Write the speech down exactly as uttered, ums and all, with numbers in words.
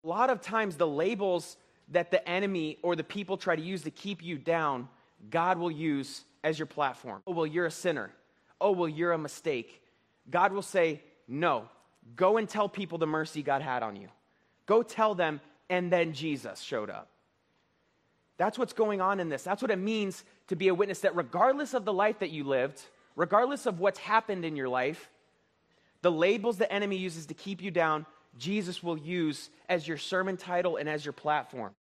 A lot of times the labels that the enemy or the people try to use to keep you down, God will use as your platform. Oh, well, you're a sinner. Oh, well, you're a mistake. God will say, no, go and tell people the mercy God had on you. Go tell them, and then Jesus showed up. That's what's going on in this. That's what it means to be a witness, that regardless of the life that you lived, regardless of what's happened in your life, the labels the enemy uses to keep you down, Jesus will use as your sermon title and as your platform.